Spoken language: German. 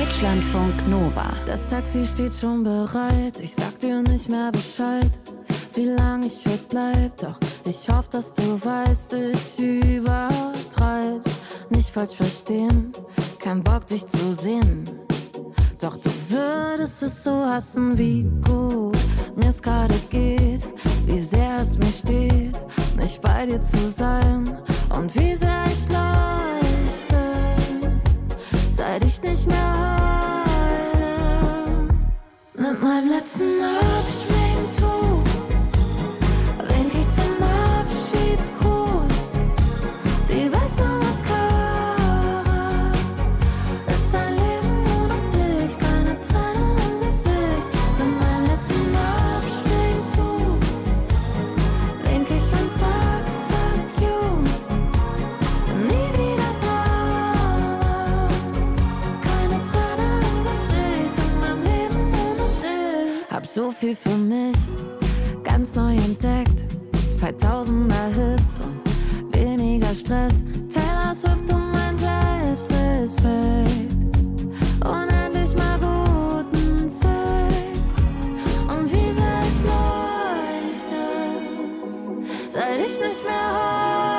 Deutschlandfunk Nova. Das Taxi steht schon bereit, ich sag dir nicht mehr Bescheid, wie lang ich heute bleib, doch ich hoffe, dass du weißt, ich übertreib's. Nicht falsch verstehen, kein Bock dich zu sehen, doch du würdest es so hassen, wie gut mir es gerade geht, wie sehr es mir steht, nicht bei dir zu sein und wie sehr ich leuchte, seit ich nicht mehr heule. Mit meinem letzten Abschminktuch wink ich zum Abschiedsgruß. Die beste Mascara ist ein Leben ohne dich, keine Tränen im Gesicht. Mit meinem letzten Abschminktuch wink ich und sag fuck you, nie wieder Drama, keine Tränen im Gesicht in meinem Leben ohne dich. Hab so viel für mich ganz neu entdeckt, 2000er Hits und weniger Stress, Taylor Swift und mein Selbstrespekt, unendlich mal guten Sex und wie sehr ich leuchte, seit ich nicht mehr heule.